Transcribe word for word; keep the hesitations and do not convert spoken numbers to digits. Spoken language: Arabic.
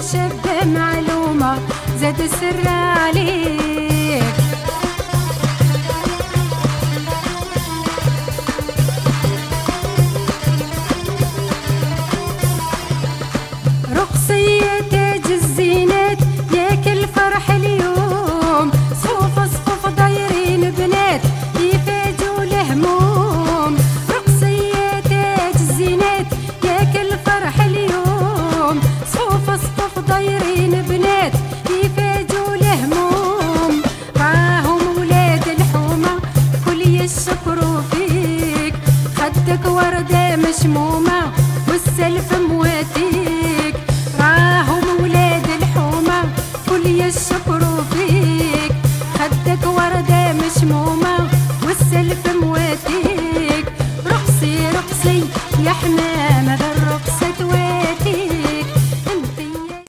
شب معلومة زاد السر عليك. رقصية تاج الزينات ياك الفرح اليوم، صفوف صفوف دايرين بنات يفاجوا الهموم. رقصية تاج الزينات ياك الفرح اليوم، صفوف صفوف دايرين بنات يفاجوا الهموم. معاهم ولاد الحومة كل يشكروا فيك، خدك وردة مشمومة